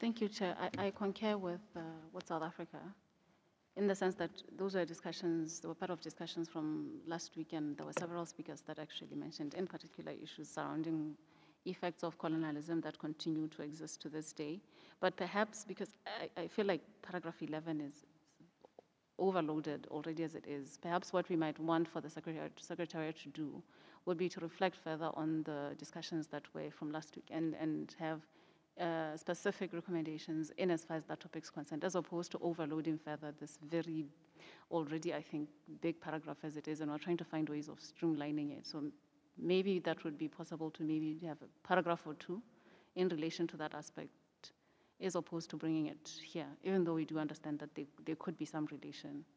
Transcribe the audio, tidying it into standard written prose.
Thank you, Chair. I concur with South Africa in the sense that those were discussions, they were part of discussions from last week, and there were several speakers that actually mentioned in particular issues surrounding effects of colonialism that continue to exist to this day. But perhaps because I feel like paragraph 11 is overloaded already as it is, perhaps what we might want for the Secretariat to do would be to reflect further on the discussions that were from last week and have specific recommendations in as far as that topic is concerned, as opposed to overloading further this very already, I think, big paragraph as it is, and we're trying to find ways of streamlining it. So maybe that would be possible to maybe have a paragraph or two in relation to that aspect, as opposed to bringing it here, even though we do understand that there could be some relation